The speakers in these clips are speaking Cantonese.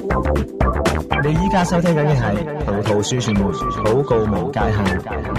你依家收聽緊嘅係葡萄樹傳媒禱告無界限。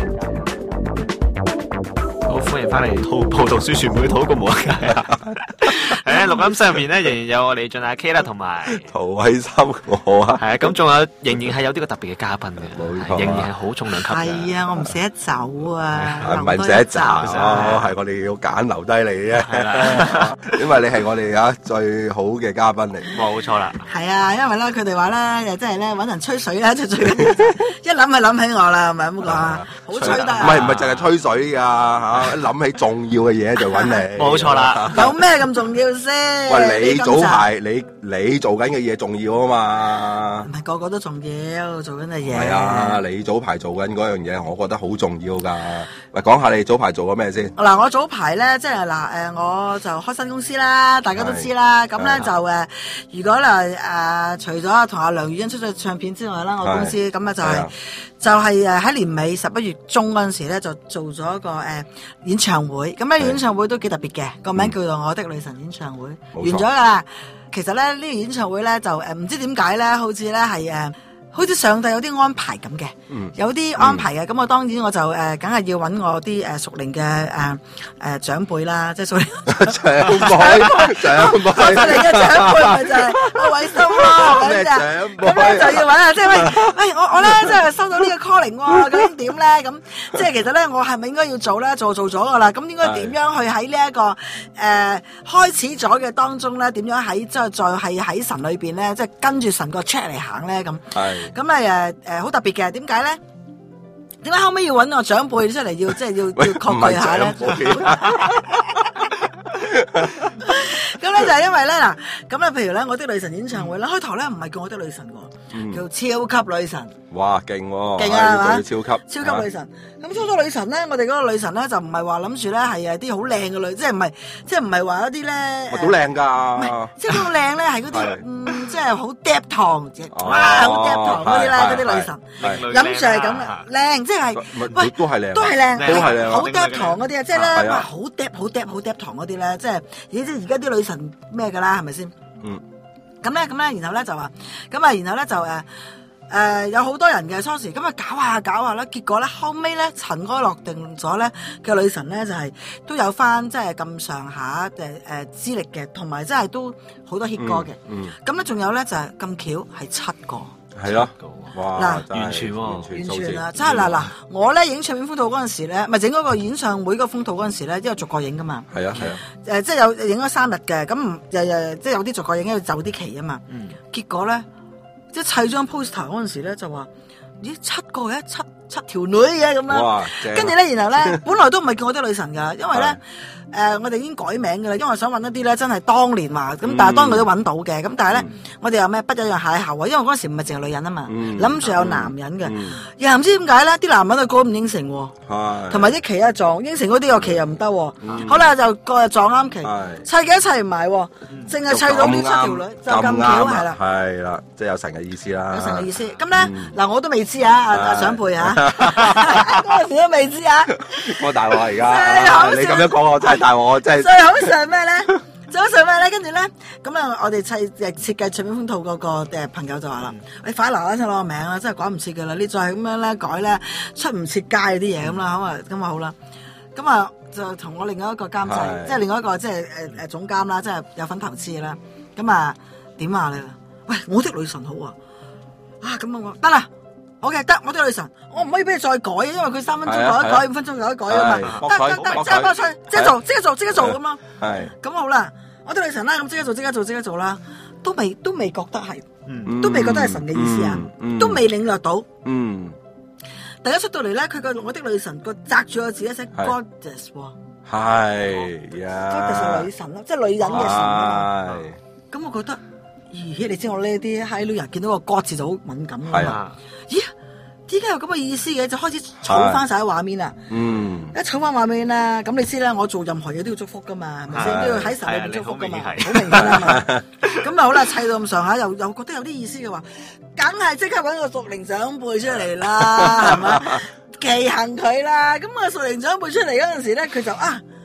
好，歡迎翻嚟葡萄樹傳媒禱告無界限。喺錄音室入面咧，仍然有我哋進阿 K 啦，同埋陶偉森我啊， 係啊，咁仲有仍然係有呢個特別嘅嘉賓嘅， 冇錯， 仍然係好重量級嘅。 係啊，我唔捨得走啊， 唔係唔捨得走，係我哋要揀留低你啫。 係啦， 因為你係我哋最好嘅嘉賓嚟。 冇錯啦。 係啊，因為咧佢哋話咧，又真係咧揾人吹水咧，就最緊要一諗就諗起我啦，係咪咁講啊？好吹得啊！ 唔係淨係吹水㗎嚇，一諗起重要嘅嘢就揾你。 冇錯啦。 有咩咁重要先？ 喂，你早排你做緊嘅嘢重要啊嘛？ 唔係個個都重要，做緊嘅嘢。 係啊，你早排做緊嗰樣嘢，我覺得好重要㗎。喂，講下你早排做咗咩先？ 嗱，我早排咧，即係我就開新公司啦，大家都知啦。咁咧就如果除咗同阿梁宇欣出咗唱片之外啦，我公司咁啊就係喺年尾11月中嗰陣時咧，就做咗一個演唱會。咁咧演唱會都幾特別嘅，個名叫做《我的女神演唱會》，完咗㗎啦。其實咧呢個演唱會咧就唔知點解咧，好似咧係好似上帝有啲安排咁嘅，有啲安排嘅。咁我當然我就梗係要揾我啲屬靈嘅長輩啦，即係屬靈長輩嘅長輩咪就係阿偉森咯， 咩長輩？ 咁咧就要揾啊，即係喂我咧即係收到呢個 calling 喎，究竟點咧？咁即係其實咧，我係咪應該要做咧？做咗㗎啦，咁應該點樣去喺呢一個開始咗嘅當中咧？點樣喺即係再係喺神裏邊咧？即係跟住神個 check 嚟行咧？咁咁好特別嘅，點解咧？點解後尾要揾我長輩出嚟要即係要確據下咧？咁咧就係因為咧嗱，咁咧譬如咧我的女神演唱會咧，開頭咧唔係叫我的女神喎，叫超級女神。 哇，勁喎！ 勁啊，係嘛？ 超級女神。咁超級女神咧，我哋嗰個女神咧就唔係話諗住咧係啲好靚嘅女，即係唔係話一啲咧。 好靚㗎！ 唔係，即係好靚咧，係嗰啲即係好 dep 糖，哇，好 dep 糖嗰啲咧，嗰啲女神。諗住係咁嘅，靚即係，喂，都係靚，都係靚，好 dep 糖嗰啲啊，即係咧，哇，好 dep 糖嗰啲咧，即係而家啲女神咩㗎啦，係咪先？咁咧，然後咧就話，咁啊，然後咧就有好多人嘅初時，咁啊搞下啦，結果咧後尾咧塵埃落定咗咧嘅女神咧就係都有翻即係咁上下資歷嘅，同埋真係都好多 hit 歌嘅。咁咧仲有咧就係咁巧係7個。 係咯，哇！ 嗱， 完全啦，真係嗱，我咧影唱片封套嗰陣時咧，咪整嗰個演唱會個封套嗰陣時咧，因為逐個影噶嘛。係啊。即係有影咗3日嘅，咁即係有啲逐個影，因為就啲期啊嘛。結果咧，即係砌張 poster 嗰陣時咧，就話咦7個嘅七條女嘅咁啦。跟住咧，然後咧，本來都唔係叫我啲女神㗎，因為咧。我哋已經改名㗎啦，因為想揾一啲咧真係當年話咁，但係當佢都揾到嘅，咁但係咧，我哋有咩不一樣邂逅啊？因為嗰陣時唔係淨係女人啊嘛，諗住有男人嘅，又唔知點解咧，啲男人啊個唔應承喎，同埋啲期啊撞應承嗰啲個期又唔得喎，好啦就個撞啱期，砌嘅砌唔埋喎，淨係砌到呢7條女就咁巧係啦， 係啦，即係有神嘅意思啦， 有神嘅意思。咁咧嗱，我都未知啊，阿長輩啊，嗰陣時都未知啊， 我大鑊而家，你咁樣講我真係。但我真係最好上咩咧？最好上咩咧？跟住咧，咁啊，我哋設計唱片封套嗰個朋友就話啦：你快留一齊攞個名啦，真係趕唔切噶啦！你再咁樣咧改咧，出唔切街嗰啲嘢咁啦，咁啊好啦，咁啊就同我另外一個監製，即係另外一個即係總監啦，即係有份投資啦。咁啊點啊你？喂，我的女神好啊！咁我得啦。OK，得，我的女神，我唔可以俾你再改，因為佢3分鐘改一改，5分鐘改一改啊嘛。得，即刻幫佢，即刻做咁咯。係。咁好啦，我的女神啦，咁即刻做啦，都未覺得係，都未覺得係神嘅意思啊，都未領略到。第一出到嚟咧，佢個我的女神個擲住個字一聲 Goddess 喎。係呀。Goddess 係女神咯，即係女人嘅神啊。咁我覺得。咦，你知我呢啲 high 女人見到個 God 字就好敏感㗎嘛？咦，點解有咁嘅意思嘅？就開始儲翻晒喺畫面啦。一儲翻畫面啦，咁你知啦，我做任何嘢都要祝福噶嘛，係咪先？都要喺神裏邊祝福噶嘛，好明顯啊嘛。咁啊好啦，砌到咁上下，又覺得有啲意思嘅話，梗係即刻揾個屬靈長輩出嚟啦，係咪？祈行佢啦。咁啊屬靈長輩出嚟嗰陣時咧，佢就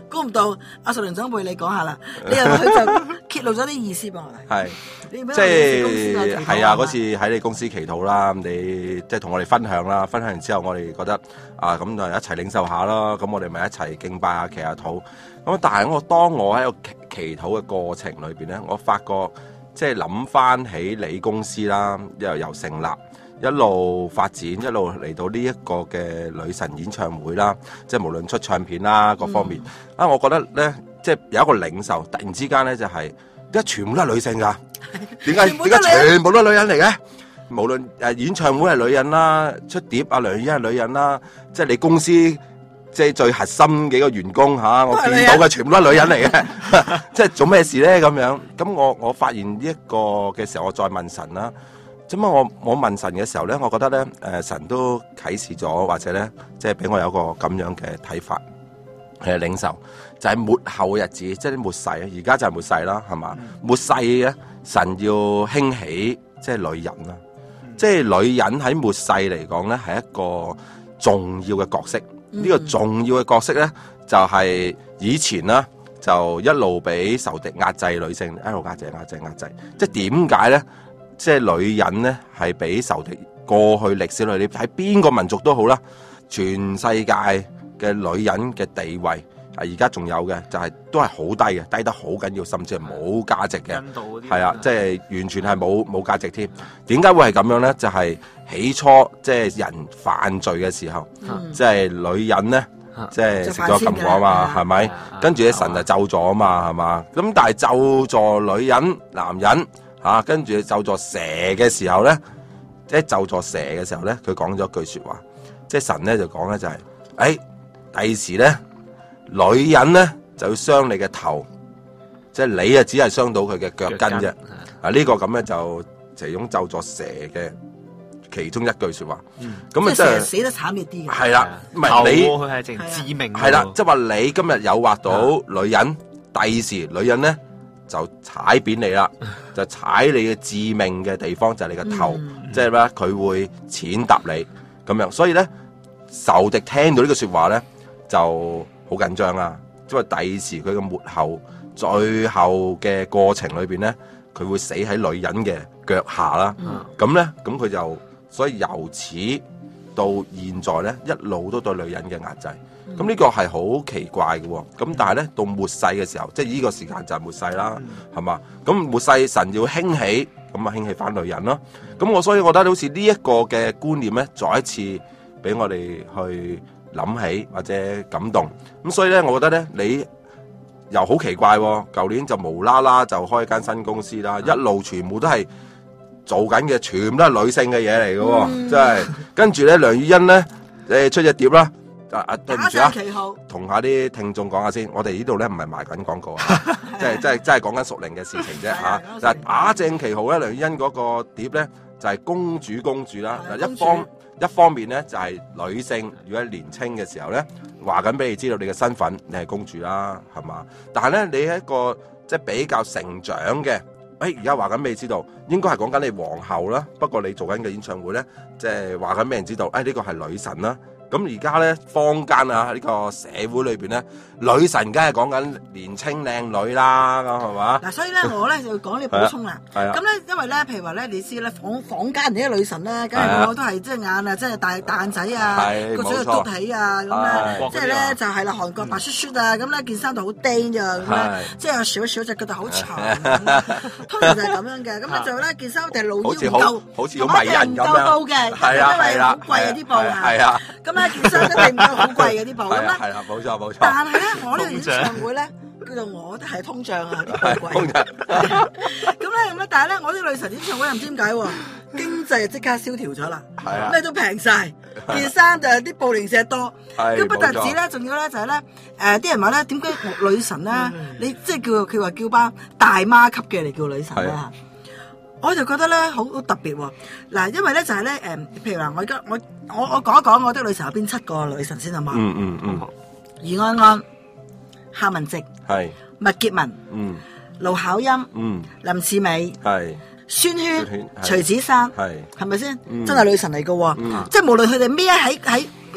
估唔到阿淑玲長輩你講下啦，你又佢就揭露咗啲意思俾我哋。 係。 即即係係啊！嗰次喺你公司祈禱啦，你即係同我哋分享啦，分享完之後我哋覺得啊，咁就一齊領受下啦，咁我哋咪一齊敬拜下、祈下禱。咁但係當我喺個祈禱嘅過程裏邊咧，我發覺即係諗翻起你公司啦，由成立一路發展，一路嚟到呢一個嘅女神演唱會啦，即係無論出唱片啦各方面啊，我覺得咧即係有一個領受，突然之間咧就係而家全部都係女性㗎。點解全部都係女人嚟嘅？無論演唱會係女人啦，出碟阿梁宇欣係女人啦，即係你公司即係最核心幾個員工吓，我見到嘅全部都係女人嚟嘅，即係做咩事咧咁樣？咁我發現呢一個嘅時候，我再問神啦。咁啊，我問神嘅時候咧，我覺得咧，神都啟示咗，或者咧，即係俾我有個咁樣嘅睇法，領受就係末後嘅日子，即係末世啊！而家就係末世啦，係嘛？末世咧。神要興起即係女人啦，即係女人喺末世嚟講咧係一個重要嘅角色。呢個重要嘅角色咧就係以前啦就一路俾仇敵壓制女性，一路壓制。即係點解咧？即係女人咧係俾仇敵過去歷史裏，你睇邊個民族都好啦，全世界嘅女人嘅地位。而家仲有嘅就係都係好低嘅，低得好緊要，甚至係冇價值嘅。係啊，即係完全係冇價值添。點解會係咁樣咧？就係起初即係人犯罪嘅時候，即係女人咧，即係食咗禁果啊嘛，係咪？跟住咧神就咒咗啊嘛，係嘛？咁但係咒詛女人、男人嚇，跟住咒詛蛇嘅時候咧，即係咒詛蛇嘅時候咧，佢講咗句説話，即係神咧就講咧就係，第時咧。女人咧就要傷你嘅頭，即係你啊只係傷到佢嘅腳跟啫。啊呢個咁咧就其中咒詛蛇嘅其中一句說話。咁啊即係死得慘烈啲嘅。 係啦，唔係你佢係淨致命。 係啦，即係話你今日誘惑到女人，第時女人咧就踩扁你啦，就踩你嘅致命嘅地方就係你嘅頭，即係咩？佢會踐踏你咁樣。所以咧仇敵聽到呢句說話咧就。好緊張啊！因為第時佢嘅末後最後嘅過程裏邊咧，佢會死喺女人嘅腳下啦。咁咧，咁佢就所以由此到現在咧，一路都對女人嘅壓制。咁呢個係好奇怪嘅。咁但係咧，到末世嘅時候，即係呢個時間就係末世啦，係嘛？咁末世神要興起，咁啊興起翻女人咯。咁所以我覺得好似呢一個嘅觀念咧，再一次俾我哋去諗起或者感動，咁所以咧，我覺得咧，你又好奇怪喎，舊年就無啦啦就開間新公司啦，一路全部都係做緊嘅，全部都係女性嘅嘢嚟嘅，即係跟住咧，梁宇欣咧，出隻碟啦，對唔住啊，同下啲聽眾講下先，我哋呢度咧唔係賣緊廣告啊，即係講緊屬靈嘅事情啫嚇。嗱，打正旗號咧，梁宇欣嗰個碟咧就係公主啦，嗱一方面咧就係女性，如果年青嘅時候咧，話緊俾你知道你嘅身份，你係公主啦，係嘛？但係咧你係一個即係比較成長嘅，而家話緊俾你知道，應該係講緊你皇后啦。不過你做緊嘅演唱會咧，即係話緊俾人知道，呢個係女神啦。咁而家咧坊間啊呢個社會裏邊咧，女神梗係講緊年青靚女啦，咁係嘛？ 嗱，所以咧我咧就講你補充啦。咁咧因為咧，譬如話咧，你知咧坊間人啲女神咧，梗係個個都係即係眼啊，即係大眼仔啊，個嘴又篤起啊，咁咧，即係咧就係啦，韓國白雪雪啊，咁咧件衫就好釘咋，咁咧即係有少少隻腳就好長，通常就係咁樣嘅。咁咧就咧件衫就露腰唔夠， 好似好迷人咁樣， 嘅， 係啊， 因為好貴啊啲布啊， 係啊， 咁件衫一定唔夠好貴嘅啲布咁啦， 係啦，冇錯。 但係咧，我呢個演唱會咧，叫做我都係通脹啊，啲布貴。咁咧，但係咧，我啲女神演唱會又唔知點解喎，經濟就即刻蕭條咗啦，咩都平晒，件衫就啲布零舍多。咁不特止咧，仲要咧就係咧，啲人話咧，點解女神咧，你即係佢話叫班大媽級嘅嚟叫女神啦？我就覺得咧好特別喎，嗱，因為咧就係咧譬如嗱，我講一講我的女神有邊7個女神先好嘛？余安安、夏文汐、麥潔文、盧巧音、林志美、孫軒、徐子珊，係咪先？真係女神嚟㗎喎，即係無論佢哋孭喺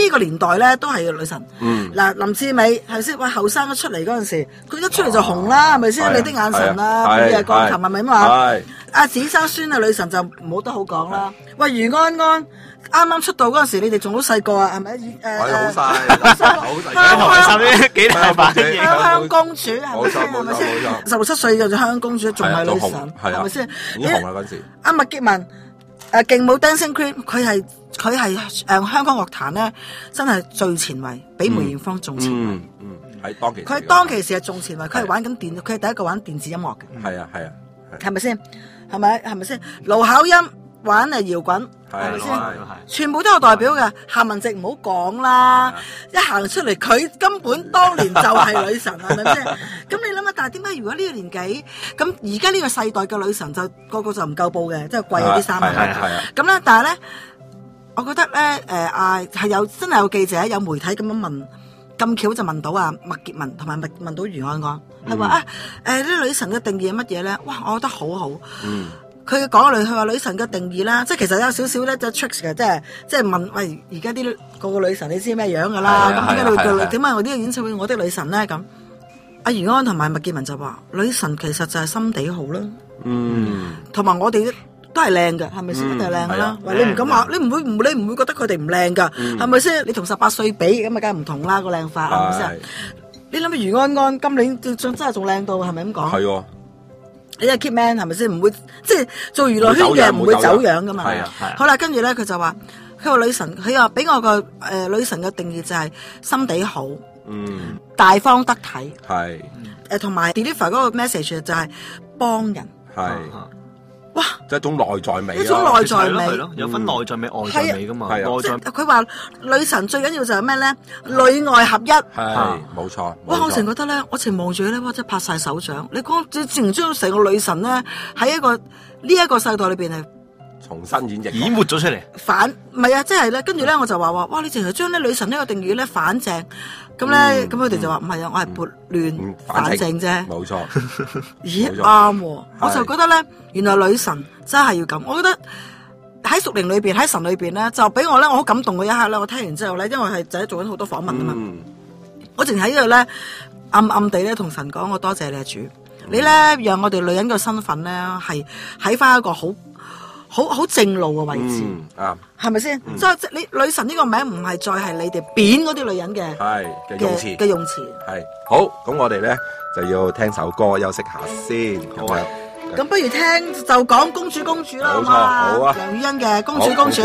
邊個年代咧都係女神。 嗯， 嗱，林志美係咪先？喂，後生一出嚟嗰陣時，佢一出嚟就紅啦，係咪先？ 係啊你的眼神啊， 係佢係鋼琴係咪咁話？ 係阿子生孫啊，女神就冇得好講啦。喂，余安安啱啱出道嗰陣時，你哋仲好細個啊，係咪？ 好晒，好同你十幾大反應。 香香公主係咪先？ 冇錯係咪先冇錯 ？16、17歲就做香香公主，仲係女神， 係啊係咪先？ 已經紅啦嗰陣時。 阿麥潔文勁舞 Dancing Queen，佢係香港樂壇咧，真係最前衛，比梅艷芳仲前衛。 喺當其時， 佢當其時係仲前衛，佢係玩緊佢係第一個玩電子音樂嘅。 係啊， 係咪先？係咪先？盧巧音玩搖滾，係咪先？全部都有代表嘅。夏文汐唔好講啦，一行出嚟佢根本當年就係女神，係咪先？咁你諗下，但係點解如果呢個年紀，咁而家呢個世代嘅女神就個個就唔夠報嘅，即係貴嗰啲衫啊。咁咧，但係咧，我覺得咧，係有真係有記者有媒體咁樣問，咁巧就問到啊麥潔文同埋問到余安安，係話啲女神嘅定義係乜嘢咧？哇，我覺得好好。佢講佢話女神嘅定義啦，即係其實有少少咧，就 tricks 嘅，即係問喂，而家啲個女神你知咩樣噶啦？咁點解你會叫點解我呢個演唱會我的女神咧？咁阿余安安同埋麥潔文就話女神其實就係心地好啦，同埋我哋都係靚嘅，係咪先？一定係靚噶啦。喂，你唔敢話，你唔會覺得佢哋唔靚噶，係咪先？你同18歲比咁啊，梗係唔同啦個靚法，係咪先？你諗下余安安今年真係仲靚到，係咪咁講？ 係喎。 你係 keep man 係咪先？唔會即係做娛樂圈嘅唔會走樣噶嘛。 係啊。 好啦，跟住咧佢就話，佢話女神，佢話俾我個女神嘅定義就係心地好，大方得體， 係同埋 deliver 嗰個 message 就係幫人。 係。 哇！ 即係一種內在美， 一種內在美， 有分內在美、外在美噶嘛。 係啊。 即係佢話女神最緊要就係咩咧？內外合一。 係冇錯。 哇！我成日覺得咧，我成日望住佢咧，哇！真係拍晒手掌。你講自然將成個女神咧喺呢一個世代裏邊係重新演繹， 演活咗出嚟。 唔係啊，即係咧，跟住咧我就話哇！你淨係將啲女神呢個定義咧反正咁咧，咁佢哋就話唔係啊，我係撥亂反正啫。 冇錯。 咦，啱喎！我就覺得咧，原來女神真係要咁。我覺得喺屬靈裏邊，喺神裏邊咧，就俾我咧，我好感動嘅一刻咧。我聽完之後咧，因為係就係做緊好多訪問啊嘛，我淨喺呢度咧暗暗地咧同神講，我多謝你主，你咧讓我哋女人嘅身份咧係喺翻一個好正路嘅位置，係咪先？即係你女神呢個名唔係再係你哋扁嗰啲女人嘅用詞。 係好，咁我哋咧就要聽首歌休息下先。好啊。 咁不如聽就講公主啦， 冇錯，好啊。 梁宇欣嘅公主。 是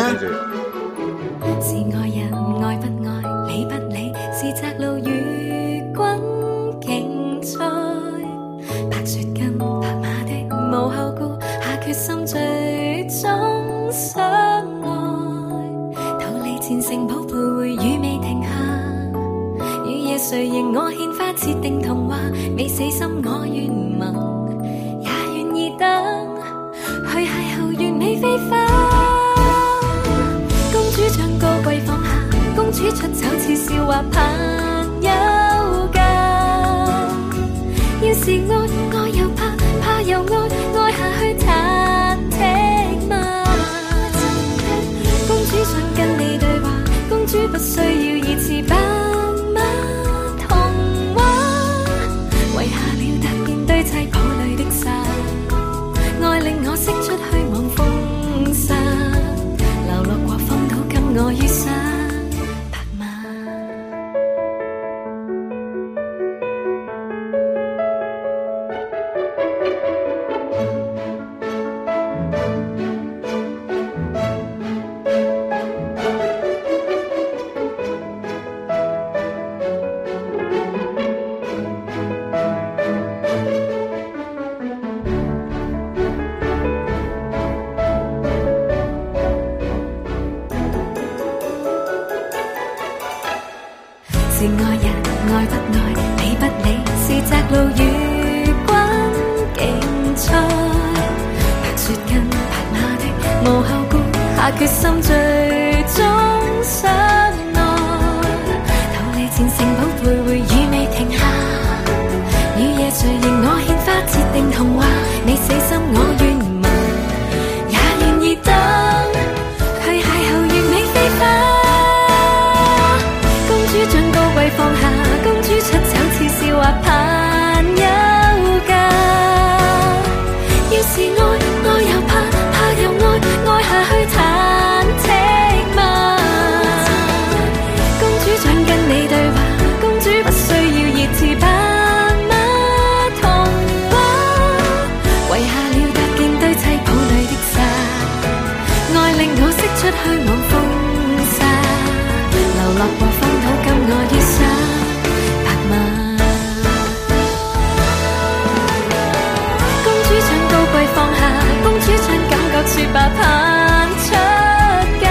愛人愛不愛，理不理，是窄路與君競賽，白雪跟白馬的無後顧，下決心最終相愛，逃離前城堡徘徊雨未停下，雨夜誰迎我獻花設定童話，未死心我願盟。等去邂逅完美飛花，公主將高貴放下，公主出走似笑話朋友間。要是愛又怕，怕又愛下去忐忑嗎？公主想跟你對話，公主不需要熱詞白馬童話，遺下了突變堆砌堡壘的沙。愛令我釋出虛妄風沙，流落過風島跟我於沙白馬。是愛人愛不愛，理不理，是窄路與君競賽，白雪跟白馬的無後顧，下決心最終相愛，逃離前城堡徘徊雨未停下，雨夜誰迎我獻花設定童話，未死心我願盟，也願意等去邂逅完美飛花。 虛妄風沙，流落過風土，今我於沙白馬。公主將高貴放下，公主將感覺說吧，盼出嫁。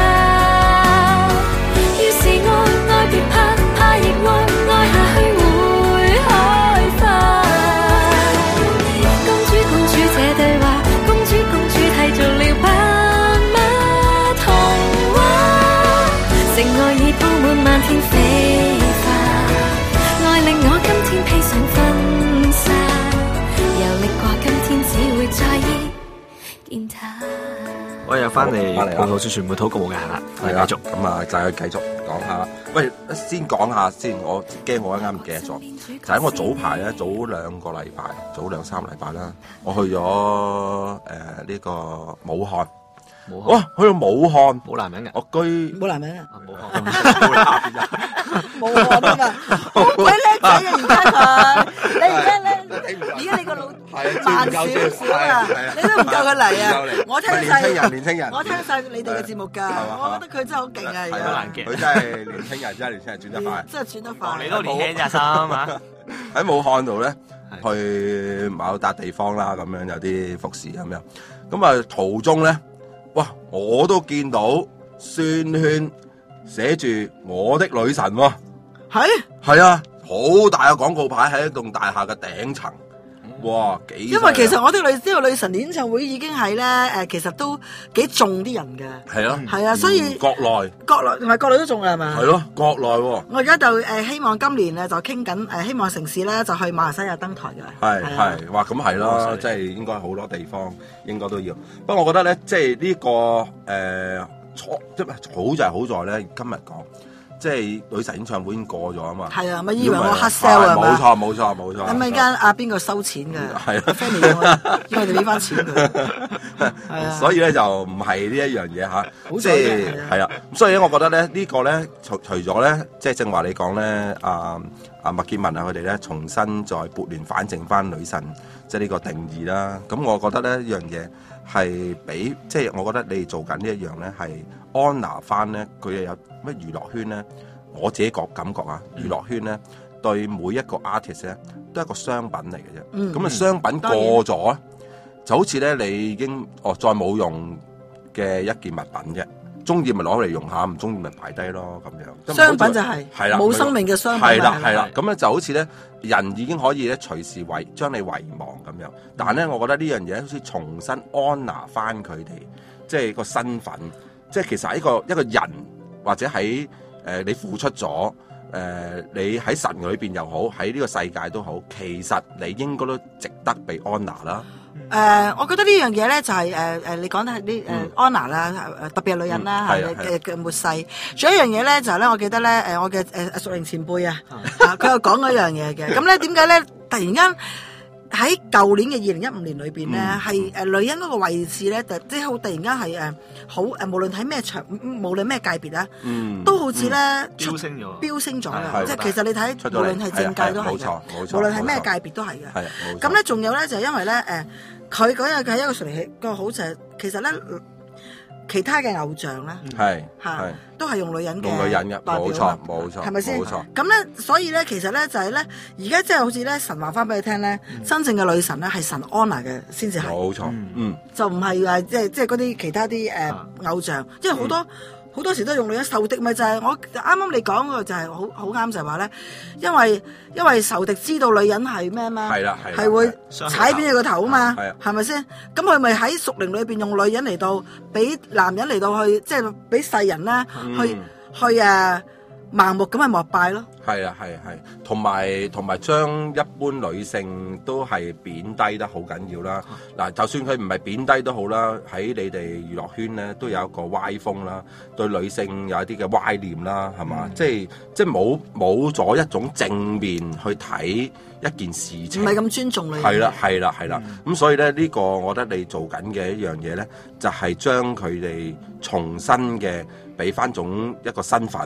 要是愛愛別怕，怕亦愛，愛下去會開花。公主公主這對話，公主公主締造了白馬童話。城外已鋪滿漫天飛花，愛令我今天披上婚紗，遊歷過今天只會在意見他。 我又翻嚟翻嚟啊葡萄樹傳媒禱告無界限啦，我係啦， 哋繼續。 咁啊，就係繼續講下。喂，先講下先，我驚我一啱唔記得咗。就喺我早排咧，早2個禮拜，早2-3禮拜啦，我去咗呢個武漢。 武漢哇，去到武漢， 冇男人嘅， 我居冇男人啊， 武漢冇男人。 冇我啊嘛，好鬼叻仔嘅而家佢，你而家咧，而家你個腦慢少少啊，你都唔夠佢嚟啊！我聽晒年青人， 我聽晒你哋嘅節目㗎，我覺得佢真係好勁啊！而家係啊， 難嘅佢真係年青人，真係年青人轉得快。 真係轉得快。 你都年輕咋心啊！ 喺武漢度咧，去某笪地方啦，咁樣有啲服侍咁樣。咁啊途中咧，哇！我都見到宣圈寫住我的女神喎。係啊，好大嘅廣告牌喺一棟大廈嘅頂層。哇，幾！ 因為其實我啲女神演唱會已經係咧其實都幾中啲人嘅。 係咯， 係啊，所以國內同埋國內都中嘅係嘛？ 係咯，國內喎。 我而家就希望今年咧就傾緊希望城市咧就去馬來西亞登台嘅。 係，哇，咁係啦，即係應該好多地方應該都要。不過我覺得咧，即係呢個即係好就係好在咧，今日講。即係女神演唱會已經過咗啊嘛， 係啊，咪以為我黑 sell 啊嘛， 冇錯。 咁咪間邊個收錢㗎？ 係啊 ，Fanny 要我哋俾翻錢佢。係啊， 所以咧就唔係呢一樣嘢嚇， 即係係啊。咁所以咧，我覺得咧呢個咧除咗咧，即係正話你講咧，阿麥潔文啊佢哋咧重新再撥亂反正翻女神即係呢個定義啦。咁我覺得咧呢樣嘢係俾即係我覺得你哋做緊呢一樣咧係安拿翻咧佢又有。乜娛樂圈咧，我自己感覺啊，娛樂圈咧對每一個 artist 咧都係一個商品嚟嘅啫。咁啊商品過咗，就好似咧你已經再冇用嘅一件物品啫。中意咪攞嚟用下，唔中意咪擺低咯咁樣。 商品就係啦，冇生命嘅商品。 係啦。咁咧就好似咧人已經可以咧隨時將你遺忘咁樣。但係咧，我覺得呢樣嘢好似重新安拿翻佢哋，即係個身份，即係其實係一個人。或者喺你付出咗你喺神裏邊又好，喺呢個世界都好，其實你應該都值得被安拿啦。 我覺得呢樣嘢咧就係你講得係啲安娜啦，特別係女人啦嘅末世。仲有一樣嘢咧就係咧，我記得咧我嘅淑玲前輩啊，佢有講嗰樣嘢嘅。咁咧點解咧突然間？喺舊年嘅2015年裏邊咧，係女人嗰個位置咧，即係好突然間係好無論喺咩場，無論咩界別啦，都好似咧飆升咗嘅。即係其實你睇，無論係政界都係嘅，無論係咩界別都係嘅。咁咧仲有咧就係因為咧佢嗰日係一個純係個好就係其實咧。其他嘅偶像咧，都係用女人嘅， 冇錯， 係咪先？ 冇錯。 咁咧，所以咧，其實咧就係咧，而家即係好似咧，神話翻俾你聽咧，真正嘅女神咧係神安娜嘅先至係， 冇錯， 就唔係話即係嗰啲其他啲偶像，因為好多時都用女人仇敵，咪就係我啱啱你講嗰個就係好啱，就係話咧，因為仇敵知道女人係咩嘛，係會踩扁你個頭啊嘛，係咪先？咁佢咪喺屬靈裏邊用女人嚟到俾男人嚟到去，即係俾世人咧去盲目咁去膜拜咯。 係，同埋將一般女性都係貶低得好緊要啦。嗱，就算佢唔係貶低都好啦，喺你哋娛樂圈咧都有一個歪風啦，對女性有一啲嘅歪念啦，係嘛？即係冇咗一種正面去睇一件事情， 唔係咁尊重女人。 係啦。咁所以咧呢個我覺得你做緊嘅一樣嘢咧，就係將佢哋重新嘅俾翻一個身份。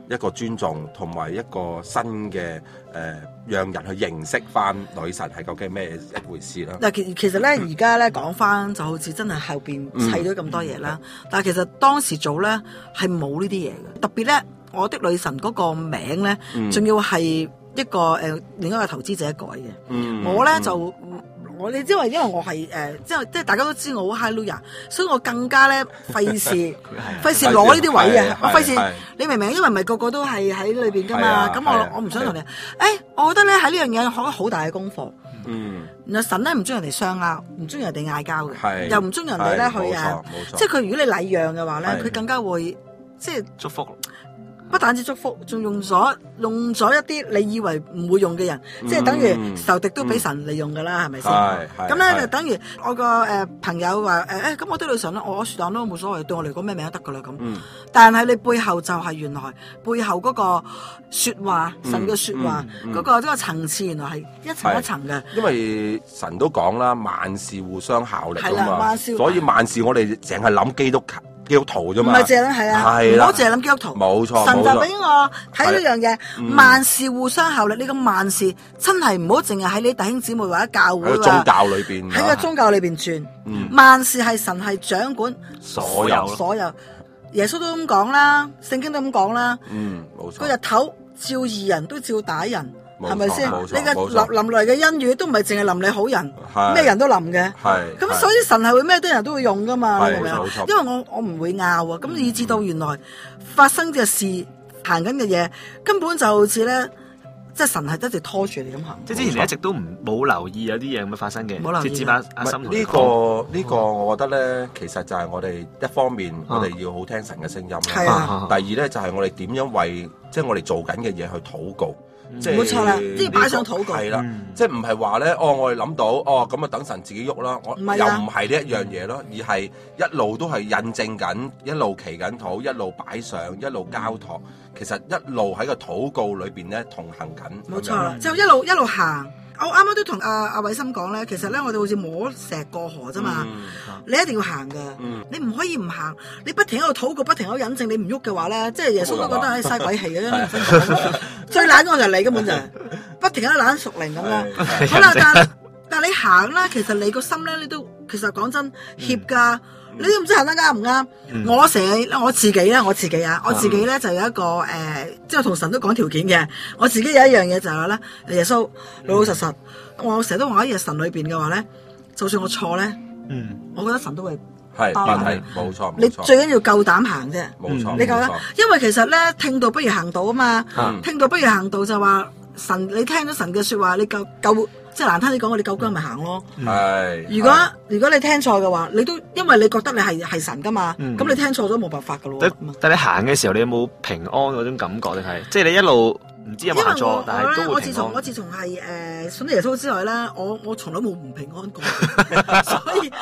一個尊重同埋一個新嘅讓人去認識翻女神係究竟咩一回事啦。 嗱，其實咧而家咧講翻就好似真係後邊砌咗咁多嘢啦，但係其實當時做咧係冇呢啲嘢嘅，特別咧我的女神嗰個名咧，仲要係一個另一個投資者改嘅，我咧就。你知因為我係即係大家都知我好 hallelujah，所以我更加咧費事攞呢啲位啊！我費事你明唔明？因為唔係個個都係喺裏邊噶嘛，咁我唔想同你。我覺得咧喺呢樣嘢學咗好大嘅功課。然後神咧唔中意人哋相拗，唔中意人哋嗌交嘅，又唔中意人哋咧去即係佢如果你禮讓嘅話咧，佢更加會即係祝福。不但止祝福，仲用咗一啲你以為唔會用嘅人，即係等於仇敵都俾神利用㗎啦，係咪先？咁咧就等於我個朋友話咁我的女神咧，我是但都冇所謂，對我嚟講咩名都得㗎啦咁。但係你背後就係原來背後嗰個説話，神嘅説話嗰個層次，原來係一層一層嘅。 因為神都講啦，萬事互相效力啊嘛， 所以萬事我哋淨係諗基督徒啫嘛， 唔係淨係啊，唔好淨係諗基督徒。 冇錯， 神就俾我睇呢樣嘢，萬事互相效力。呢個萬事真係唔好淨係喺你弟兄姊妹或者教會喺宗教裏邊， 喺個宗教裏邊轉。萬事係神係掌管所有。耶穌都咁講啦，聖經都咁講啦。 冇錯。 個日頭照義人都照打人。係咪先？ 你嘅臨來嘅恩雨都唔係淨係臨你好人，咩人都臨嘅。咁所以神係會咩人都會用噶嘛？你明唔明？因為我唔會拗啊，咁以至到原來發生嘅事行緊嘅嘢，根本就好似咧，即係神係一直拖住你咁行。 即係之前你一直都冇留意有啲嘢咁樣發生嘅， 冇留意。 即係阿心同呢個，我覺得咧，其實就係我哋一方面，我哋要好聽神嘅聲音啦。第二咧，就係我哋點樣為即係我哋做緊嘅嘢去禱告。 冇錯啦，即係擺上禱告。 係啦，即係唔係話咧，我哋諗到，咁啊等神自己喐啦，又唔係呢一樣嘢咯，而係一路都係印證緊，一路祈緊禱，一路擺上，一路交託，其實一路喺個禱告裏邊咧同行緊。 冇錯啦，就一路行。我啱啱都同阿偉森講咧，其實咧我哋好似摸石過河啫嘛，你一定要行㗎，你唔可以唔行，你不停喺度禱告，不停喺度引證，你唔喐嘅話咧，即係耶穌都覺得係嘥鬼氣嘅。最懶我就係你根本就係不停喺度懶屬靈咁樣。好啦，但你行啦，其實你個心咧，你都其實講真怯㗎。你都唔知行得啱唔啱？我自己咧就有一個即係同神都講條件嘅。我自己有一樣嘢就係話咧，耶穌老老實實，我成日都話喺神裏邊嘅話咧，就算我錯咧，我覺得神都會係冇錯。 你最緊要夠膽行啫， 冇錯。 你夠膽，因為其實咧聽道不如行道啊嘛，聽道不如行道就話神，你聽咗神嘅説話，你夠。即係難聽啲講，我哋夠姜咪行咯。係。如果你聽錯嘅話，你都因為你覺得你係神噶嘛，咁你聽錯咗冇辦法噶咯。 但你行嘅時候，你有冇平安嗰種感覺定係？即係你一路唔知有冇錯，但係都會平安。 我自從係信咗耶穌之外咧，我從來冇唔平安過。所以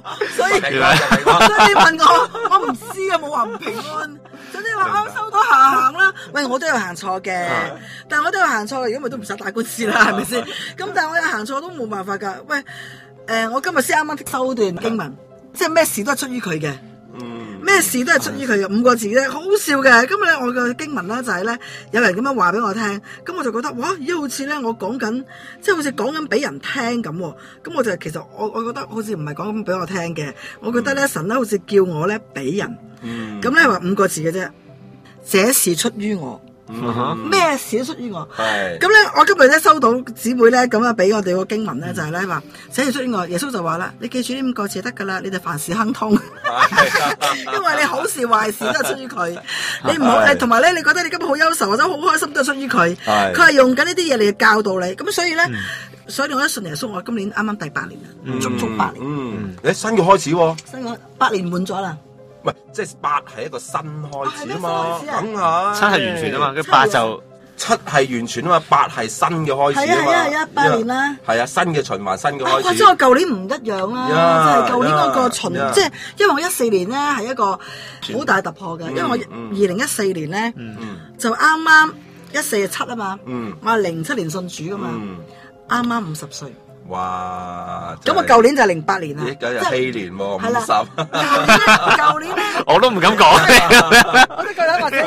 你問我唔知啊，冇話唔平安。咁你話收到行啦，喂，我都有行錯嘅，但係我都有行錯嘅，如果咪都唔使打官司啦，係咪先？咁但係我有行錯都冇辦法㗎。喂，我今日先啱啱收段經文，即係咩事都係出於佢嘅，咩事都係出於佢嘅，5個字咧，好笑嘅。咁咧我嘅經文咧就係咧，有人咁樣話俾我聽，咁我就覺得哇，而家好似咧我講緊，即係好似講緊俾人聽咁。咁我就其實我覺得好似唔係講緊俾我聽嘅，我覺得咧神咧好似叫我咧俾人。咁咧話5個字嘅啫，這事出於我，咩事都出於我。咁咧，我今日咧收到姊妹咧咁啊，俾我哋個經文咧就係咧話，這事出於我。耶穌就話啦，你記住呢5個字就得噶啦，你就凡事亨通，因為你好事壞事都係出於佢。你唔好，同埋咧，你覺得你今日好憂愁或者好開心都係出於佢。佢係用緊呢啲嘢嚟教導你。咁所以咧，所以我一信耶穌，我今年啱啱第8年啦，足足8年。 你新嘅開始喎， 新嘅8年滿咗啦。 唔係，即係8係一個新開始啊嘛，梗係 7係完全啊嘛，跟8就 7係完全啊嘛，8係新嘅開始啊嘛， 係啊，8年啦， 係啊，新嘅循環，新嘅開始。 即係我舊年唔一樣啦，即係舊年嗰個即係因為我14年咧係一個好大突破嘅，因為我2014年咧就啱啱14係7啊嘛，我係07年信主噶嘛，啱啱50歲。 哇！ 咁我舊年就係08年啦， 即係4年喎，50。 舊年咧， 我都唔敢講。 我都覺得我自己幾多歲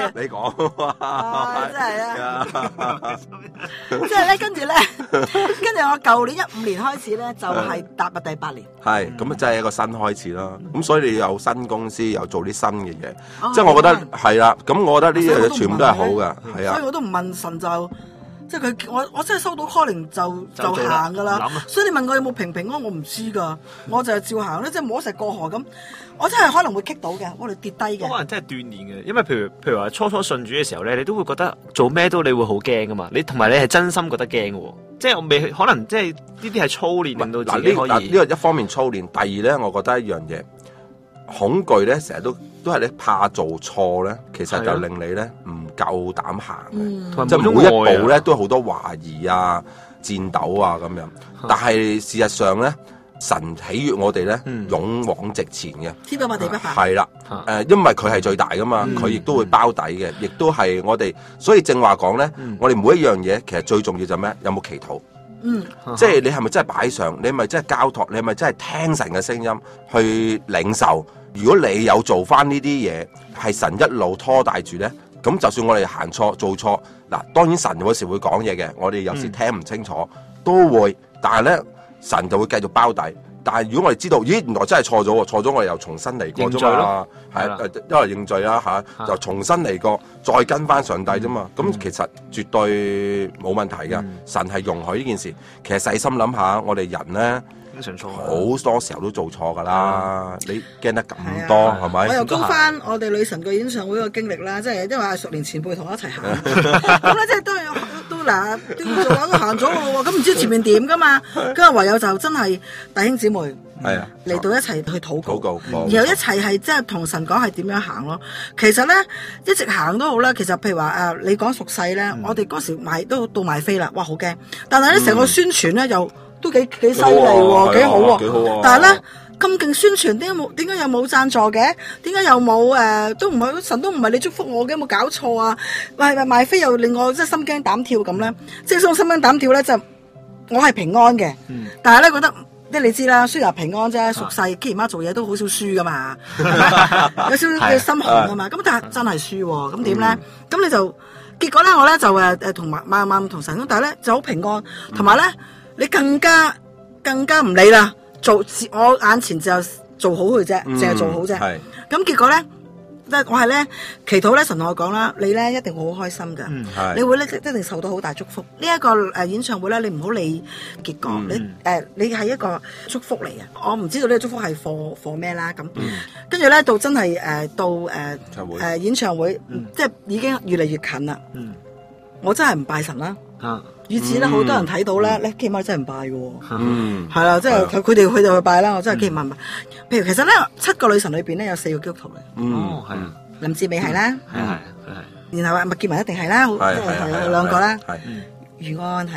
啊！ 你講真係啊！即係咧，跟住我舊年15年開始咧，就係踏入第8年。 係咁啊，真係一個新開始啦。咁所以你有新公司，又做啲新嘅嘢，即係我覺得係啦。咁我覺得呢樣嘢全部都係好㗎，係啊。 所以我都唔問神就。即係佢，我真係收到 calling 就行㗎啦。所以你問我有冇平安，我唔知㗎。我就係照行咧，即係摸石過河咁。我真係可能會棘到嘅，我哋跌低嘅。 可能真係鍛鍊嘅，因為譬如話初信主嘅時候咧，你都會覺得做咩都你會好驚㗎嘛。你同埋你係真心覺得驚嘅喎。即係我未可能即係呢啲係操練令到自己可以。 呢個一方面操練，第二咧，我覺得一樣嘢恐懼咧，成日都係你怕做錯咧，其實就令你咧唔夠膽行嘅，即係每一步咧都好多懷疑啊、戰鬥啊咁樣。但係事實上咧，神喜悅我哋咧，勇往直前嘅。 天不怕地不怕。 係啦，因為佢係最大噶嘛，佢亦都會包底嘅，亦都係我哋。所以正話講咧，我哋每一樣嘢其實最重要就係咩？有冇祈禱？即係你係咪真係擺上？你係咪真係交託？你係咪真係聽神嘅聲音去領受？如果你有做翻呢啲嘢，係神一路拖帶住咧，咁就算我哋行錯做錯，嗱，當然神有時會講嘢嘅，我哋有時聽唔清楚，都會，但係咧神就會繼續包底。但係如果我哋知道，咦，原來真係錯咗，錯咗我哋又重新嚟過啫嘛，係因為認罪啦嚇，就重新嚟過，再跟翻上帝啫嘛。咁其實絕對冇問題嘅，神係容許呢件事。其實細心諗下，我哋人咧。好多時候都做錯噶啦，你驚得咁多係咪？ 我又講翻我哋女神嘅演唱會個經歷啦，即係因為係熟年前輩同我一齊行，咁咧即係都嗱都做都行咗咯喎，咁唔知前面點噶嘛？咁啊唯有就真係弟兄姊妹係啊嚟到一齊去禱告，然後一齊係即係同神講係點樣行咯。其實咧一直行都好啦。其實譬如話你講屬世咧，我哋嗰時都到買飛啦，哇好驚！但係咧成個宣傳咧又都幾犀利喎，幾好喎！但係咧咁勁宣傳，點解又冇贊助嘅？點解又冇都唔係神都唔係你祝福我嘅？有冇搞錯啊？賣飛又令我即係心驚膽跳咁咧，即係心驚膽跳咧就我係平安嘅，但係咧覺得即係你知啦，雖然平安啫，屬世基媽做嘢都好少輸噶嘛，有少少心寒噶嘛，咁但係真係輸喎，咁點咧？咁你就結果咧，我咧就同慢同神，但係咧就好平安，同埋咧。你更加唔理啦，我眼前就做好佢啫，淨係做好啫。咁結果咧，我係咧祈禱咧，神同我講啦，你咧一定會好開心噶，你會咧一定受到好大祝福。呢一個演唱會咧，你唔好理結果，你係一個祝福嚟嘅。我唔知道呢個祝福係for咩啦。咁跟住咧到真係到演唱會，即係已經越嚟越近啦。我真係唔拜神啦。以此咧，好多人睇到咧，你起碼真係唔拜嘅，係啦，即係佢哋去拜啦，我真係幾唔拜。譬如其實咧，7個女神裏邊咧有4個基督徒嘅， 係林志美係啦， 係， 然後麥潔文一定係啦，係兩個啦，余安安係，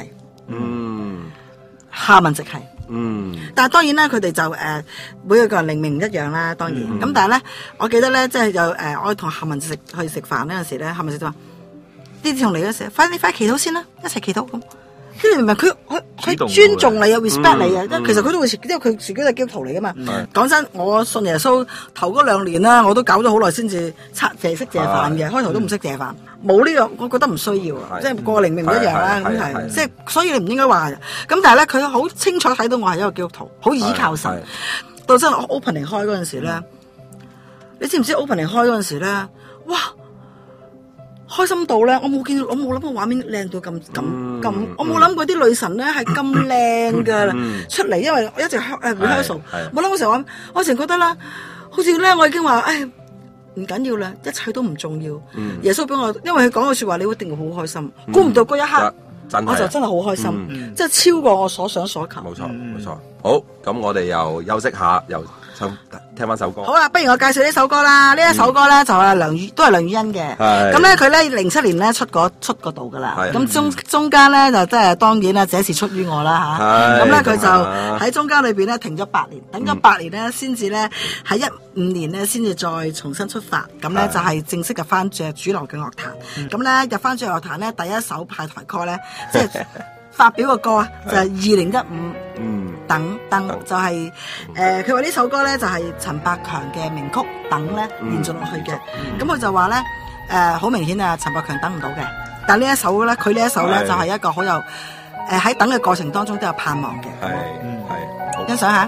夏文汐係，但係當然咧，佢哋就每一個人靈命唔一樣啦，當然，咁但係咧，我記得咧，即係就我同夏文汐去食飯嗰陣時咧，夏文汐就話。呢啲同嚟嗰時，快啲祈禱先啦，一齊祈禱咁。跟住明明佢尊重你，有 respect 你嘅，其實佢都會，因為佢自己係基督徒嚟噶嘛。講真，我信耶穌頭嗰2年啦，我都搞咗好耐先至識謝飯嘅，開頭都唔識謝飯，冇呢樣，我覺得唔需要，即係個靈命唔一樣啦，咁係，即係所以你唔應該話。咁但係咧，佢好清楚睇到我係一個基督徒，好倚靠神。到真我 opening 開嗰陣時咧，你知唔知 opening 開嗰陣時咧，哇！開心到咧，我冇諗過畫面靚到咁，我冇諗過啲女神咧係咁靚噶出嚟，因為我一直rehearsal，冇諗嗰時候我成覺得啦，好似咧我已經話，唔緊要啦，一切都唔重要。耶穌俾我，因為佢講嘅說話，你一定會好開心。估唔到嗰一刻，我就真係好開心，即係超過我所想所求。 冇錯，好，咁我哋又休息下，又聽翻首歌。 好啦，不如我介紹呢首歌啦。呢一首歌咧就係都係梁宇欣嘅。咁咧佢咧07年咧出過度噶啦。咁中間咧就即係當然啦，這是出於我啦吓。咁咧佢就喺中間裏邊咧停咗8年，等咗8年咧先至咧喺15年咧先至再重新出發。咁咧就係正式入翻主流嘅樂壇。咁咧入翻主流樂壇咧第一首派台歌咧，即係發表個歌啊，就係2015。等就係佢話呢首歌咧就係陳百強嘅名曲等咧連續落去嘅，咁佢就話咧好明顯啊，陳百強等唔到嘅。但呢一首咧，佢呢一首咧就係一個好有喺等嘅過程當中都有盼望嘅。 係， 欣賞下。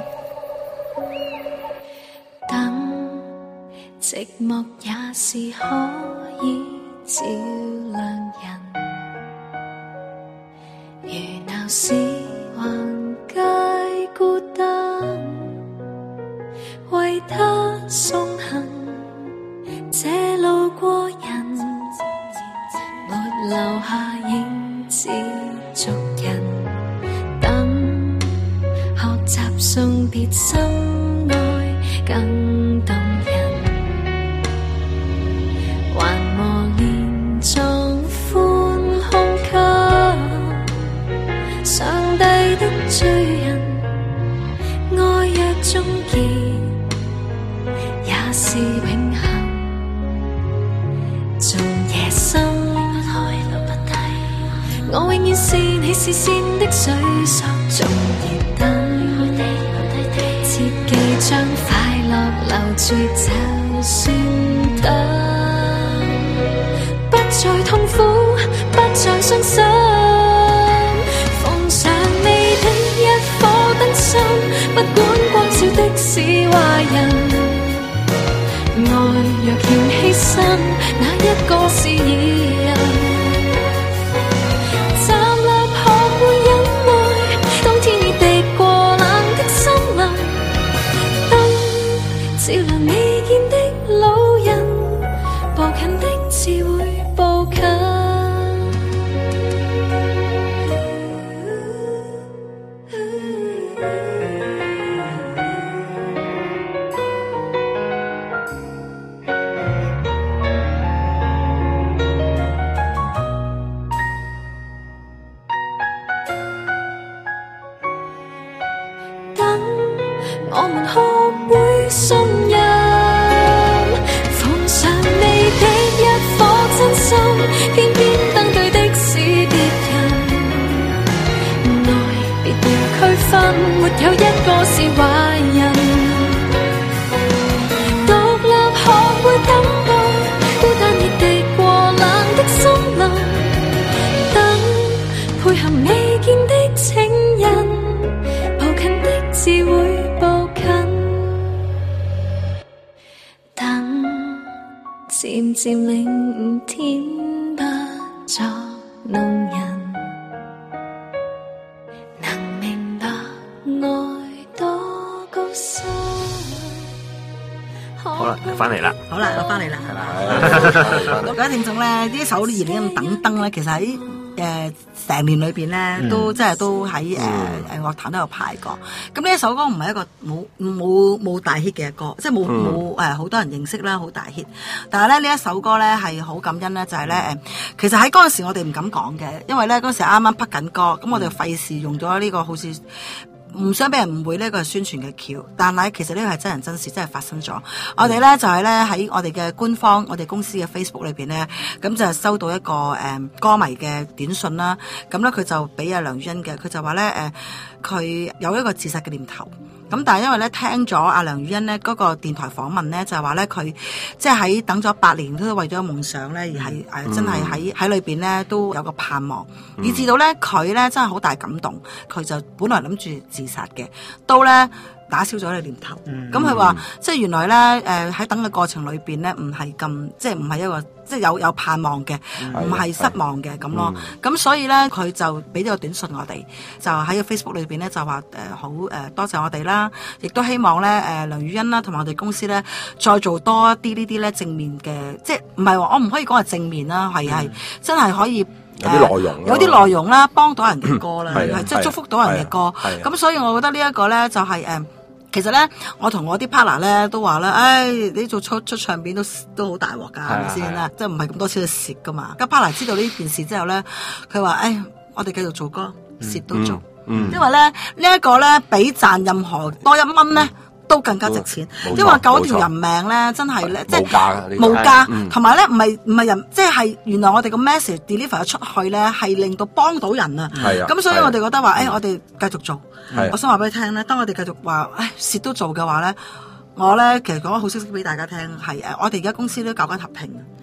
等寂寞也是可以照亮人，如鬧市橫街孤單，為他送行，這路過人沒留下影子足印，等學習送別心愛更動人，還磨練壯寬胸襟，上帝的罪人，愛若終結也是永恆，做夜深不開路不低，我永遠是你視線的水索，縱然等切記將快樂留住，就算得不再痛苦，不再傷心，奉上你的一顆真心，不管光照的是壞人，愛若欠犧牲，哪一個是義人？站立學會忍耐，當天已滴過冷的森林，燈照亮未見的老人，步近的自會步近。我們學會信任，奉上你的一顆真心，偏偏登對的是別人，愛別要區分，沒有一個是壞人，獨立學會等待，孤單已滴過冷的森林，等配合未見的情人，步近的自會漸漸領悟天不作弄人，能明白愛多高深。 好啦，翻嚟啦， 好啦，我翻嚟啦。各位聽眾咧，呢首《熱戀等燈》咧，其實喺成年裏邊咧，都即係都喺樂壇都有排過。咁呢一首歌唔係一個冇大 hit 嘅歌，即係冇好多人認識啦，好大 hit。但係咧呢一首歌咧係好感恩咧，就係咧其實喺嗰陣時我哋唔敢講嘅，因為咧嗰陣時啱啱拍緊歌，咁我哋費事用咗呢個好似。唔想俾人誤會呢個係宣傳嘅橋，但係其實呢個係真人真事，真係發生咗。我哋咧就係咧喺我哋嘅官方、我哋公司嘅 Facebook 裏邊咧，咁就收到一個歌迷嘅短信啦。咁咧佢就俾阿梁宇欣嘅，佢就話咧佢有一個自殺嘅念頭。咁但係因為咧聽咗阿梁宇欣咧嗰個電台訪問咧，就係話咧佢即係喺等咗8年都為咗夢想咧，而係真係喺裏邊咧都有個盼望，以至到咧佢咧真係好大感動，佢就本來諗住自殺嘅，都咧打消咗呢個念頭。咁佢話即係原來咧喺等嘅過程裏邊咧唔係咁，即係唔係一個即係有盼望嘅，唔係失望嘅咁咯。咁所以咧佢就俾咗個短信我哋，就喺個 Facebook 裏邊咧就話好多謝我哋啦，亦都希望咧梁宇欣啦同埋我哋公司咧再做多一啲呢啲咧正面嘅，即係唔係話我唔可以講係正面啦，係真係可以。有啲內容啦，幫到人嘅歌啦，係即係祝福到人嘅歌。咁所以我覺得呢一個咧就係其實咧我同我啲 partner 咧都話啦，你做出唱片都好大鑊㗎，係咪先啦？即係唔係咁多錢去蝕㗎嘛？咁 partner 知道呢件事之後咧，佢話我哋繼續做歌，蝕都做，因為咧呢一個咧比賺任何多1蚊咧。都更加值錢，因為救一條人命咧，真係咧，即係無價，同埋咧唔係人，即係原來我哋個 message deliver 出去咧，係令到幫到人啊。咁所以我哋覺得話，我哋繼續做。我想話俾你聽咧，當我哋繼續話，蝕都做嘅話咧，我咧其實講得好消息俾大家聽，係我哋而家公司都搞緊合併。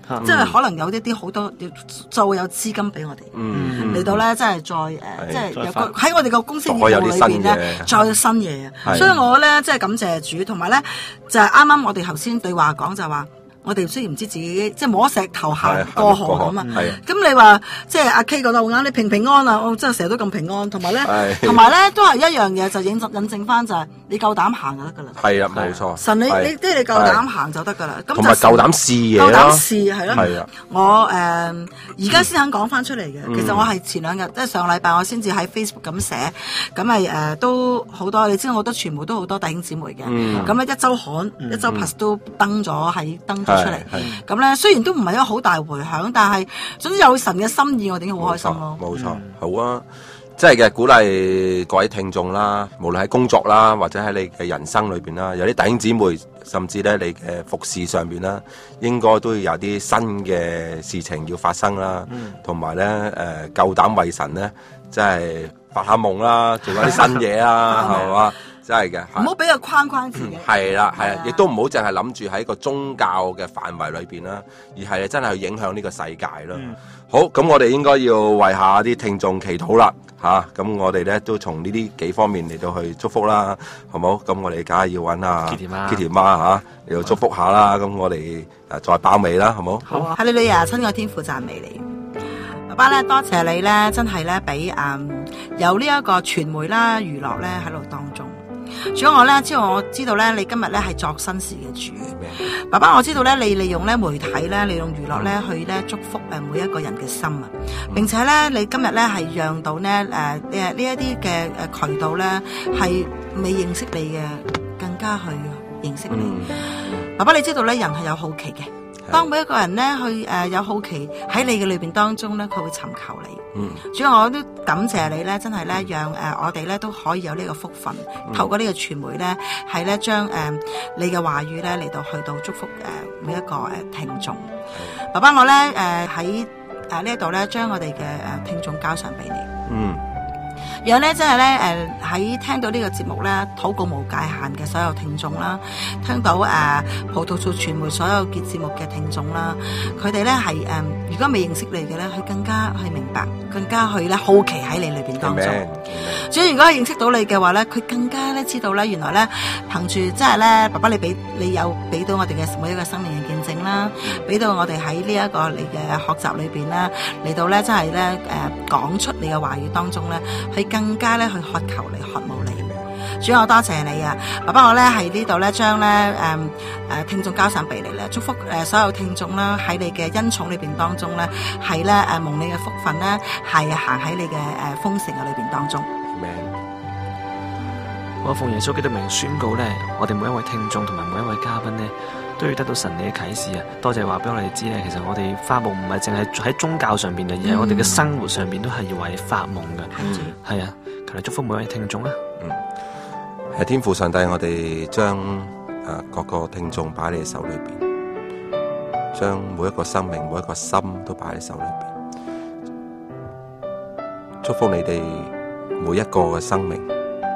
即係可能有一啲好多就會有資金俾我哋嚟到咧，即係再即係喺我哋個公司業務裏邊咧，再有新嘢啊！所以我咧即係感謝主，同埋咧就係啱啱我哋頭先對話講就話。我哋雖然唔知自己即係摸石頭行過河咁啊，咁你話即係阿 K 講得好啱，你平平安啊，我真係成日都咁平安，同埋咧都係一樣嘢，就引證翻就係你夠膽行就得噶啦。係啊，冇錯。神你即係你夠膽行就得噶啦。咁同埋夠膽試嘢咯。夠膽試係咯。係啊。我而家先肯講翻出嚟嘅，其實我係前兩日即係上禮拜我先至喺 Facebook 咁寫，咁係都好多，你知我覺得全部都好多弟兄姊妹嘅，咁咧一週刊、一週 Plus 都登出嚟，咁咧雖然都唔係一個好大迴響，但係總之有神嘅心意，我哋已經好開心咯。冇錯，好啊，即係嘅鼓勵各位聽眾啦，無論喺工作啦，或者喺你嘅人生裏邊啦，有啲弟兄姊妹，甚至咧你嘅服侍上邊啦，應該都要有啲新嘅事情要發生啦，同埋咧夠膽為神咧，即係發下夢啦，做下啲新嘢啦，係嘛？真係嘅，唔好俾個框框自己。係啦，係啊，亦都唔好淨係諗住喺個宗教嘅範圍裏邊啦，而係真係去影響呢個世界咯。好，咁我哋應該要為下啲聽眾祈禱啦，嚇。咁我哋咧都從呢啲幾方面嚟到去祝福啦，好冇？咁我哋梗係要揾阿 Kitty 媽嚇嚟到祝福下啦。咁我哋再爆尾啦，好冇？好啊！哈利路亞，親愛天父讚美你。爸爸咧，多謝你咧，真係咧俾有呢一個傳媒啦、娛樂咧喺度當中。主要我知道咧，你今日咧係作新事嘅主。爸爸，我知道咧，你利用咧媒體咧，利用娛樂咧去咧祝福每一個人嘅心啊！並且咧，你今日咧係讓到咧呢一啲嘅渠道咧係未認識你嘅，更加去認識你。爸爸，你知道咧，人係有好奇嘅。當每一個人咧去有好奇喺你嘅裏邊當中咧，佢會尋求你。主要我都感謝你咧，真係咧讓我哋咧都可以有呢個福分，透過呢個傳媒咧，係咧將你嘅話語咧嚟到去到祝福每一個聽眾。爸爸，我咧喺呢一度咧將我哋嘅聽眾交上俾你。讓咧真係咧喺聽到呢個節目咧禱告無界限嘅所有聽眾啦，聽到葡萄樹傳媒所有節節目嘅聽眾啦，佢哋咧係如果未認識你嘅咧，佢更加去明白，更加去咧好奇喺你裏邊當中。所以如果認識到你嘅話咧，佢更加咧知道咧原來咧憑住即係咧爸爸你有俾到我哋嘅每一個生命嘅見證啦，俾到我哋喺呢一個你嘅學習裏邊啦，嚟到咧真係咧講出你嘅話語當中咧去更加咧去渴求你、渴慕你。主要我多謝你啊，爸爸，我咧喺呢度咧將咧聽眾交上俾你咧，祝福所有聽眾啦，喺你嘅恩寵裏邊當中咧，係咧蒙你嘅福分咧，係行喺你嘅豐盛嘅裏邊當中。 我奉耶穌基督名宣告咧，我哋每一位聽眾同埋每一位嘉賓咧，都要得到神你嘅啟示啊！多謝話俾我哋知咧，其實我哋發夢唔係淨係喺宗教上邊嘅，而係我哋嘅生活上邊都係要為發夢嘅。係啊，求你祝福每位聽眾啊！係天父上帝，我哋將各個聽眾擺喺你手裏邊，將每一個生命、每一個心都擺喺手裏邊，祝福你哋每一個嘅生命，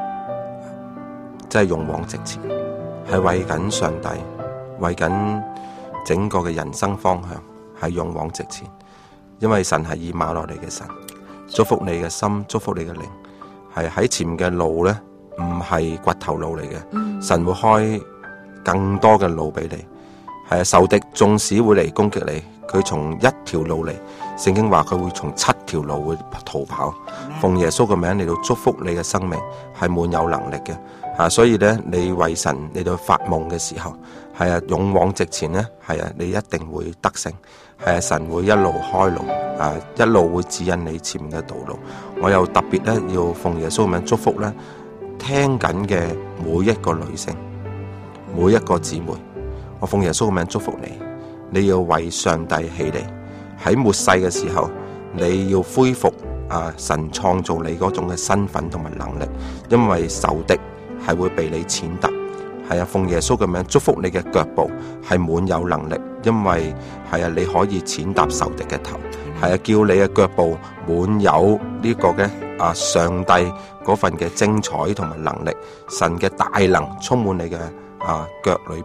真係勇往直前，係為緊上帝，為緊整個嘅人生方向，係勇往直前。因為神係以馬內利嘅神，祝福你嘅心，祝福你嘅靈，係喺前面嘅路咧，唔係掘頭路嚟嘅，神會開更多嘅路俾你。係啊，仇敵縱使會嚟攻擊你，佢從一條路嚟，聖經話佢會從7條路會逃跑。奉耶穌嘅名嚟到祝福你嘅生命，係滿有能力嘅。所以咧，你為神嚟到發夢嘅時候，係啊，勇往直前咧，係啊，你一定會得勝。係啊，神會一路開路，一路會指引你前面嘅道路。我又特別咧要奉耶穌嘅名祝福咧，聽緊嘅每一個女性，每一個姊妹，我奉耶穌嘅名祝福你。你要為上帝起嚟，喺末世嘅時候，你要恢復神創造你嗰種嘅身份同埋能力，因為仇敵係會被你踐踏。係啊，奉耶穌嘅名祝福你嘅腳步係滿有能力，因為係啊，你可以踐踏仇敵嘅頭。係啊，叫你嘅腳步滿有呢個嘅上帝嗰份嘅精彩同埋能力，神嘅大能充滿你嘅腳裏邊。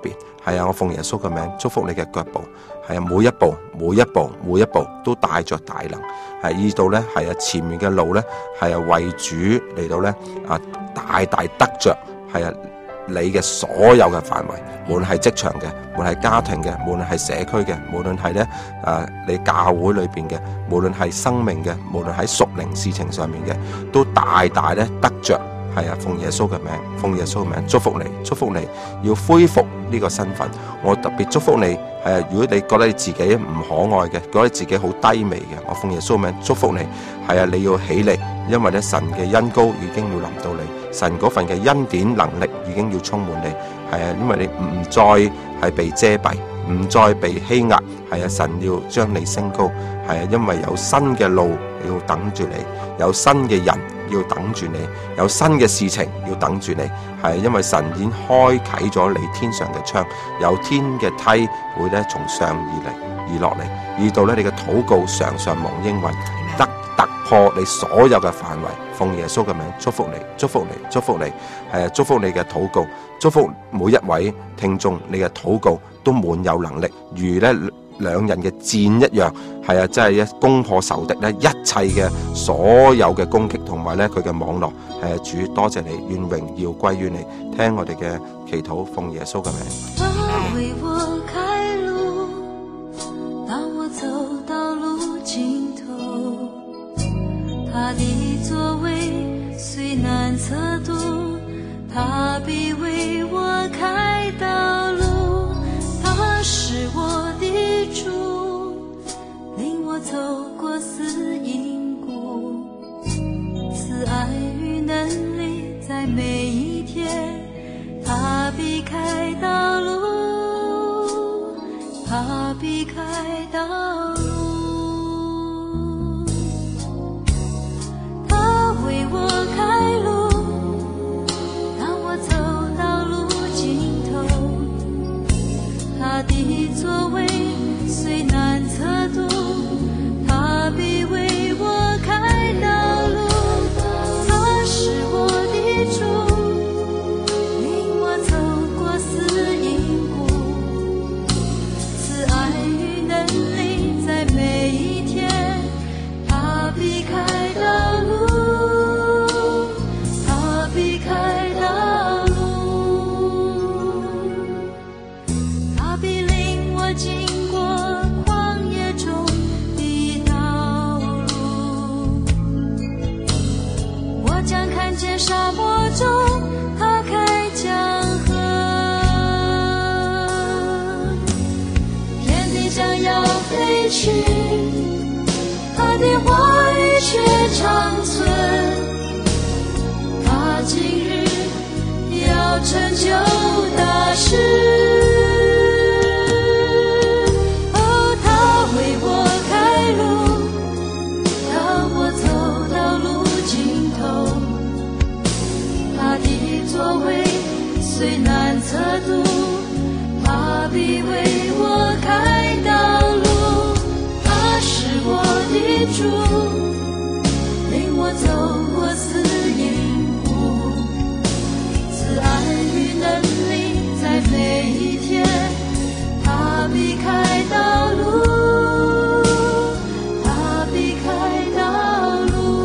係啊，我奉耶穌嘅名祝福你嘅腳步，係啊，每一步都帶着大能，係以到咧係啊前面嘅路咧係啊為主嚟到咧啊大大得着，係啊你嘅所有嘅範圍，無論係職場嘅，無論係家庭嘅，無論係社區嘅，無論係咧你教會裏邊嘅，無論係生命嘅，無論喺屬靈事情上面嘅，都大大咧得着。係啊，奉耶穌嘅名，奉耶穌嘅名祝福你，祝福你要恢復呢個身份。我特別祝福你，係啊，如果你覺得你自己唔可愛嘅，覺得自己好低微嘅，我奉耶穌嘅名祝福你。係啊，你要起嚟，因為咧神嘅恩膏已經要臨到你，神嗰份嘅恩典能力已經要充滿你。係啊，因為你唔再係被遮蔽，唔再被欺壓。係啊，神要將你升高。係啊，因為有新嘅路要等住你，有新嘅人要等住你，有新嘅事情要等住你。係因為神已經開啟咗你天上嘅窗，有天嘅梯會咧從上而落嚟，以到咧你嘅禱告常常蒙應允，得突破你所有嘅範圍。奉耶穌嘅名祝福你，祝福你，祝福你。係啊，祝福你嘅禱告，祝福每一位聽眾，你嘅禱告都滿有能力，如咧兩人嘅箭一樣。係啊，真係攻破仇敵咧一切嘅所有嘅攻擊同埋咧佢嘅網絡。係啊，主多謝你，願榮耀歸於你。聽我哋嘅祈禱，奉耶穌嘅名。 他為我開路，當我走到路盡頭，他的作為雖難測度，他必為我開道路。他是我的主，領我走過死蔭谷，慈愛與能力在每一天，他必開道路，他必開道路，他為我開路，當我走到路盡頭，他的作為雖難測度，他必為我開道路。他是我的主，領我走過死蔭谷，慈愛與能力在每一天，他必開道路，他必開道路，他必領我經過曠野中的道路，我將看見沙漠中他開江河，天地將要廢去，他的話語卻長存，他今日要成就大事。哦，他為我開路，當我走到路盡頭，他的作為雖難測度，他必為我開道路。他是我的主，領我走過死蔭谷，慈愛與能力在每一天，他必開道路，他必開道路。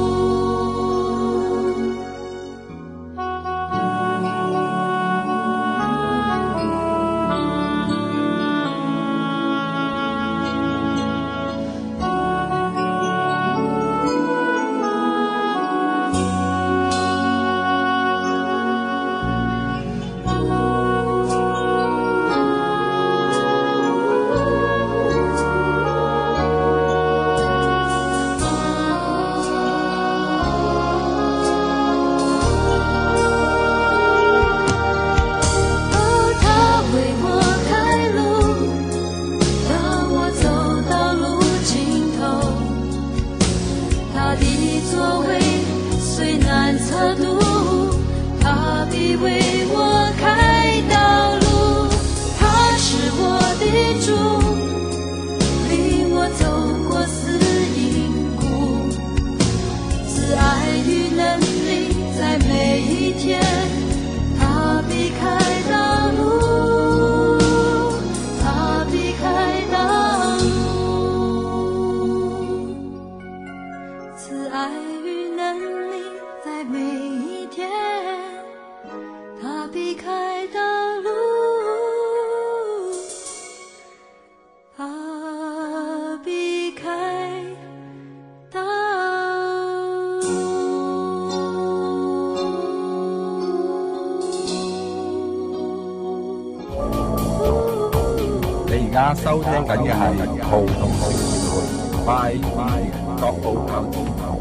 每一天，他必開道路。 避開道路，怕避開道路。 你而家收聽緊嘅係《葡萄學園 by 語言國寶教